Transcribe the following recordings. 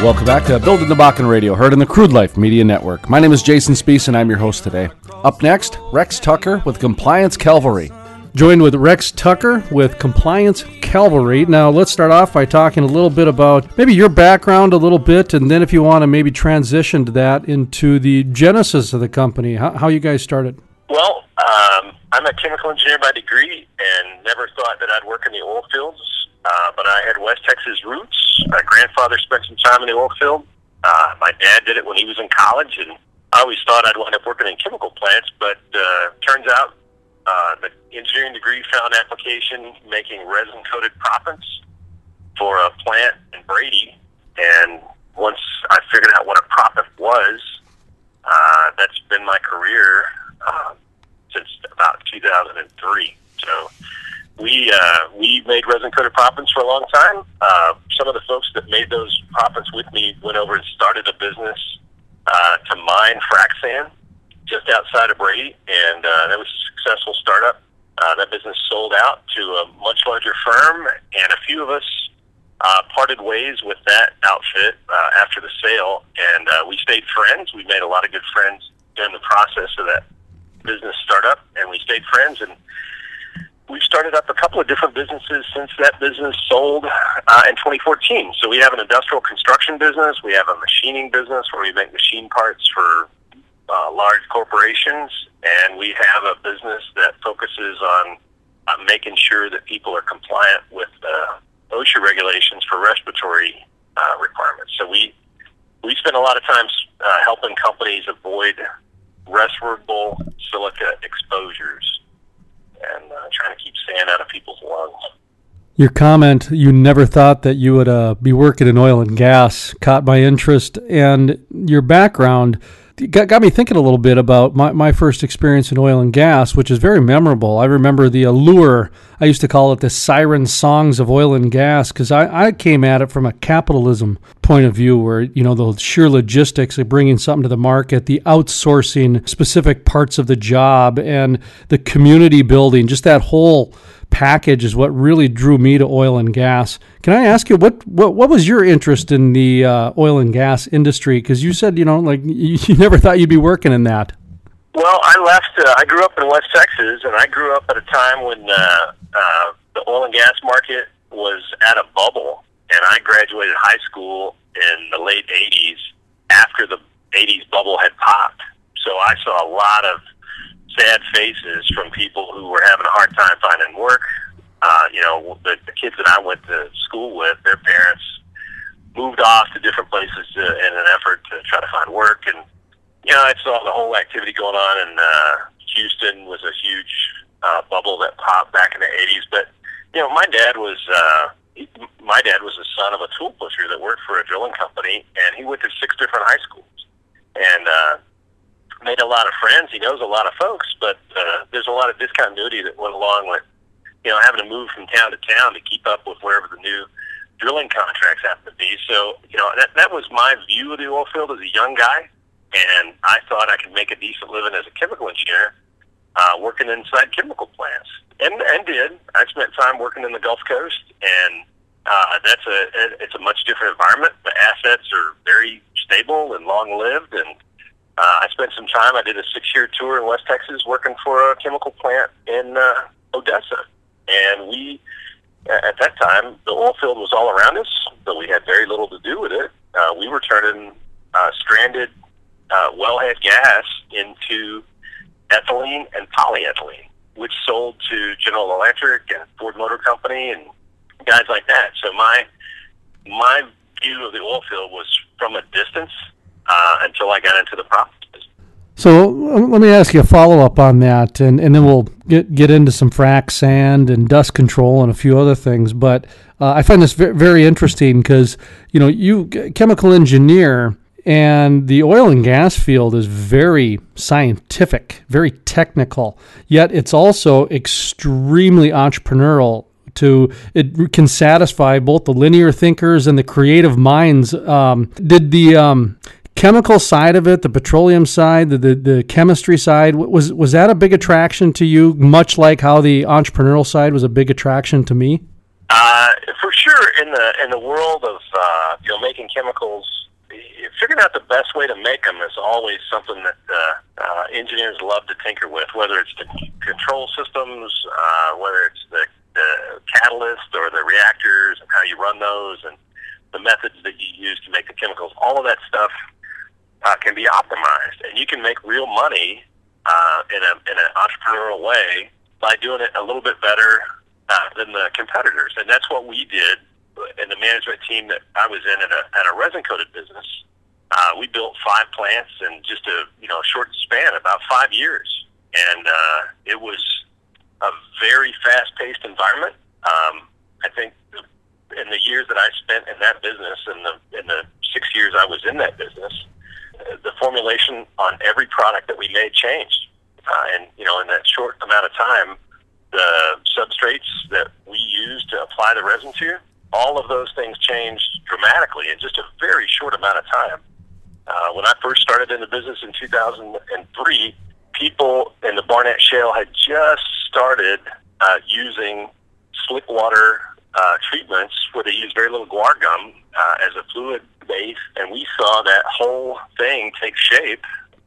Welcome back to Building the Bakken Radio, heard in the Crude Life Media Network. My name is Jason Spees, and I'm your host today. Up next, Rex Tucker with Compliance Cavalry. Joined with Rex Tucker with Compliance Cavalry. Now, let's start off by talking a little bit about maybe your background a little bit, and then if you want to maybe transition to that into the genesis of the company, how you guys started. Well, I'm a chemical engineer by degree and never thought that I'd work in the oil fields, but I had West Texas roots. My grandfather spent some time in the oil field. My dad did it when he was in college, and I always thought I'd wind up working in chemical plants, but turns out the engineering degree found application making resin-coated proppants for a plant in Brady, and once I figured out what a proppant was, that's been my career since about 2003. So we made resin-coated proppants for a long time. Some of the folks that made those proppants with me went over and started a business to mine frac sand just outside of Brady, and that was a successful startup. That business sold out to a much larger firm, and a few of us parted ways with that outfit after the sale, and we stayed friends. We made a lot of good friends during the process of that business startup, and we stayed friends, and we've started up a couple of different businesses since that business sold in 2014. So we have an industrial construction business. We have a machining business where we make machine parts for large corporations, and we have a business that focuses on making sure that people are compliant with OSHA regulations for respiratory requirements. So we spend a lot of time helping companies avoid respirable silica exposures and trying to keep sand out of people's lungs. Your comment, you never thought that you would be working in oil and gas, caught my interest, and your background got me thinking a little bit about my first experience in oil and gas, which is very memorable. I remember the allure, I used to call it the siren songs of oil and gas, because I came at it from a capitalism point of view where, you know, the sheer logistics of bringing something to the market, the outsourcing specific parts of the job, and the community building, just that whole package is what really drew me to oil and gas. Can I ask you, what was your interest in the oil and gas industry? Because you said, you know, like you never thought you'd be working in that. Well, I grew up in West Texas, and I grew up at a time when the oil and gas market was at a bubble, and I graduated high school in the late 80s after the 80s bubble had popped. So I saw a lot of sad faces from people who were having a hard time finding work. The kids that I went to school with, their parents moved off to different places in an effort to try to find work. And, you know, I saw the whole activity going on, and Houston was a huge bubble that popped back in the 80s. But, you know, my dad was the son of a tool pusher that worked for a drilling company, and he went to 6 different high schools. And made a lot of friends. He knows a lot of folks, but there's a lot of discontinuity that went along with, you know, having to move from town to town to keep up with wherever the new drilling contracts happen to be. So, you know, that was my view of the oil field as a young guy, and I thought I could make a decent living as a chemical engineer working inside chemical plants, and did. I spent time working in the Gulf Coast, and it's a much different environment. The assets are very stable and long-lived, and I spent some time. I did a 6-year tour in West Texas working for a chemical plant in Odessa. And at that time, the oil field was all around us, but we had very little to do with it. We were turning stranded wellhead gas into ethylene and polyethylene, which sold to General Electric and Ford Motor Company and guys like that. So my view of the oil field was from a distance until I got into the proppant business. So let me ask you a follow-up on that, and then we'll get into some frac sand and dust control and a few other things. But I find this very interesting because, you know, you chemical engineer, and the oil and gas field is very scientific, very technical, yet it's also extremely entrepreneurial. It can satisfy both the linear thinkers and the creative minds. Did the chemical side of it, the petroleum side, the chemistry side, was that a big attraction to you, much like how the entrepreneurial side was a big attraction to me? For sure, in the world of making chemicals, figuring out the best way to make them is always something that engineers love to tinker with. Whether it's the control systems, whether it's the catalyst or the reactors and how you run those, and the methods that you use to make the chemicals, all of that stuff can be optimized, and you can make real money in an entrepreneurial way by doing it a little bit better than the competitors. And that's what we did in the management team that I was in at a resin-coated business. We built 5 plants in just a short span, about 5 years. And it was a very fast-paced environment. I think in the years that I spent in that business, in the 6 years I was in that business, the formulation on every product that we made changed. And in that short amount of time, the substrates that we used to apply the resin to, all of those things changed dramatically in just a very short amount of time. When I first started in the business in 2003, people in the Barnett Shale had just started using slick water treatments where they use very little guar gum as a fluid base, and we saw that whole thing take shape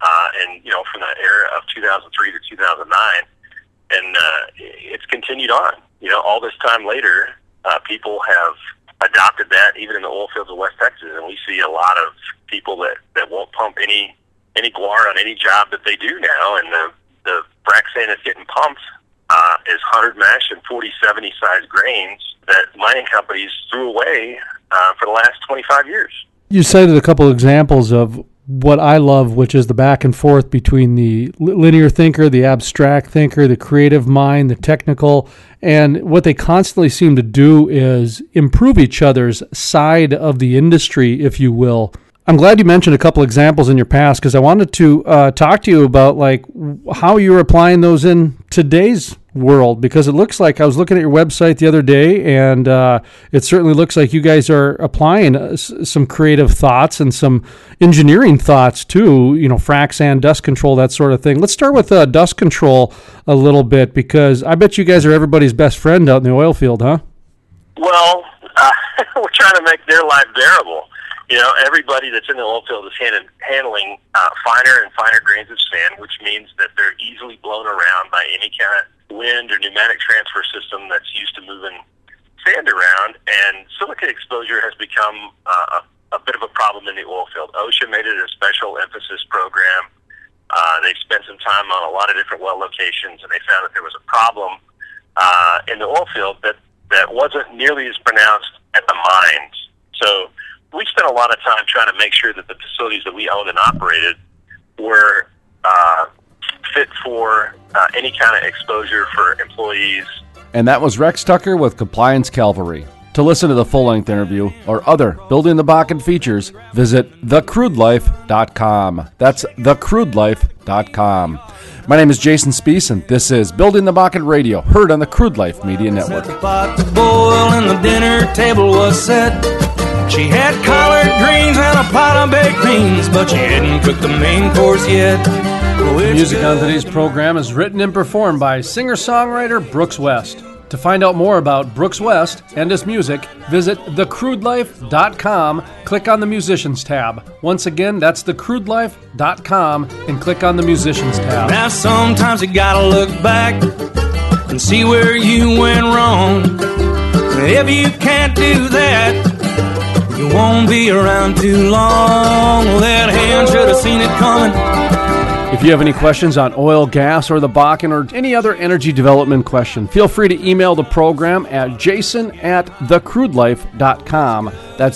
from the era of 2003 to 2009, and it's continued on. All this time later, people have adopted that even in the oil fields of West Texas, and we see a lot of people that won't pump any guar on any job that they do now, and the frac sand that's getting pumped is 100 mesh and 40/70 size grains that mining companies threw away for the last 25 years. You cited a couple of examples of what I love, which is the back and forth between the linear thinker, the abstract thinker, the creative mind, the technical, and what they constantly seem to do is improve each other's side of the industry, if you will. I'm glad you mentioned a couple examples in your past, because I wanted to talk to you about how you're applying those in today's world, because it looks like I was looking at your website the other day, and it certainly looks like you guys are applying some creative thoughts and some engineering thoughts too, frac sand, dust control, that sort of thing. Let's start with dust control a little bit, because I bet you guys are everybody's best friend out in the oil field, huh? Well, we're trying to make their life bearable. Everybody that's in the oil field is handling finer and finer grains of sand, which means that they're easily blown around by any kind of wind or pneumatic transfer system that's used to moving sand around. And silicate exposure has become a bit of a problem in the oil field. OSHA made it a special emphasis program. They spent some time on a lot of different well locations, and they found that there was a problem in the oil field that wasn't nearly as pronounced at the mines. So we spent a lot of time trying to make sure that the facilities that we owned and operated were fit for any kind of exposure for employees. And that was Rex Tucker with Compliance Cavalry. To listen to the full-length interview or other Building the Bakken features, visit thecrudelife.com. That's thecrudelife.com. My name is Jason Spiess, and this is Building the Bakken Radio, heard on the Crude Life Media Network. Set the pot to boil and the dinner table was set. She had collard greens and a pot of baked beans, but she hadn't cooked the main course yet. The music on today's program is written and performed by singer-songwriter Brooks West. To find out more about Brooks West and his music, visit thecrudelife.com, click on the Musicians tab. Once again, that's thecrudelife.com, and click on the Musicians tab. Now sometimes you gotta look back and see where you went wrong. If you can't do that, you won't be around too long. That hand should have seen it coming. If you have any questions on oil, gas, or the Bakken, or any other energy development question, feel free to email the program at jason@thecrudelife.com. That's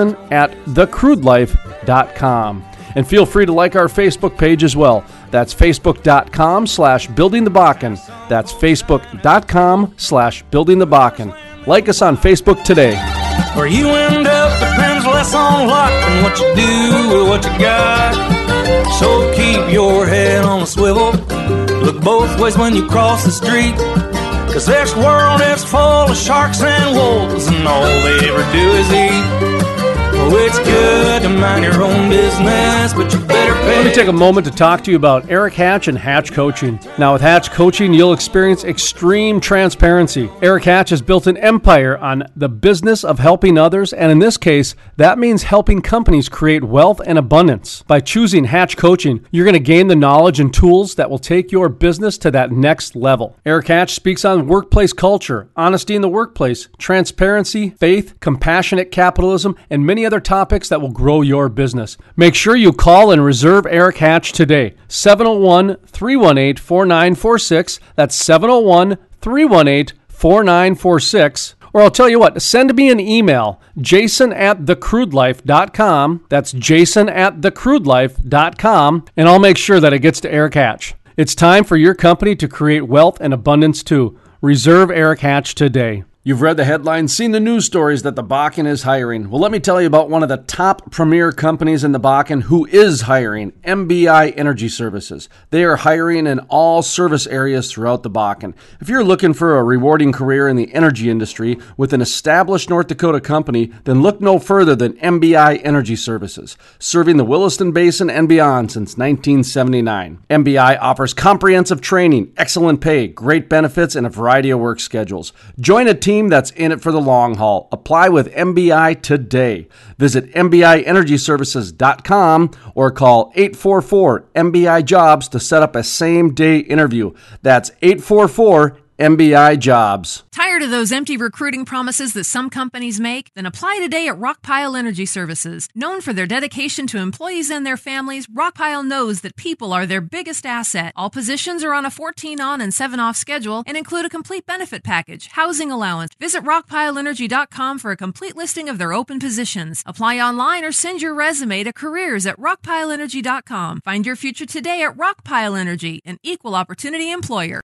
jason@thecrudelife.com. And feel free to like our Facebook page as well. That's facebook.com/buildingthebakken. That's facebook.com/buildingthebakken. Like us on Facebook today. Where you end up depends less on luck than what you do with what you got. So keep your head on a swivel. Look both ways when you cross the street. 'Cause this world is full of sharks and wolves, and all they ever do is eat. Oh, it's good to mind your own business, but you better pay. Let me take a moment to talk to you about Eric Hatch and Hatch Coaching. Now, with Hatch Coaching, you'll experience extreme transparency. Eric Hatch has built an empire on the business of helping others, and in this case, that means helping companies create wealth and abundance. By choosing Hatch Coaching, you're going to gain the knowledge and tools that will take your business to that next level. Eric Hatch speaks on workplace culture, honesty in the workplace, transparency, faith, compassionate capitalism, and many other topics that will grow your business. Make sure you call and reserve Eric Hatch today. 701-318-4946. That's 701-318-4946. Or I'll tell you what, send me an email, jason@thecrudelife.com. That's jason@thecrudelife.com, and I'll make sure that it gets to Eric Hatch. It's time for your company to create wealth and abundance too. Reserve Eric Hatch today. You've read the headlines, seen the news stories that the Bakken is hiring. Well, let me tell you about one of the top premier companies in the Bakken who is hiring, MBI Energy Services. They are hiring in all service areas throughout the Bakken. If you're looking for a rewarding career in the energy industry with an established North Dakota company, then look no further than MBI Energy Services, serving the Williston Basin and beyond since 1979. MBI offers comprehensive training, excellent pay, great benefits, and a variety of work schedules. Join a team that's in it for the long haul. Apply with MBI today. Visit MBIEnergyServices.com or call 844-MBI-JOBS to set up a same-day interview. That's 844-MBI-JOBS. Tired of those empty recruiting promises that some companies make? Then apply today at Rockpile Energy Services. Known for their dedication to employees and their families, Rockpile knows that people are their biggest asset. All positions are on a 14-on and 7-off schedule and include a complete benefit package, housing allowance. Visit rockpileenergy.com for a complete listing of their open positions. Apply online or send your resume to careers@rockpileenergy.com. Find your future today at Rockpile Energy, an equal opportunity employer.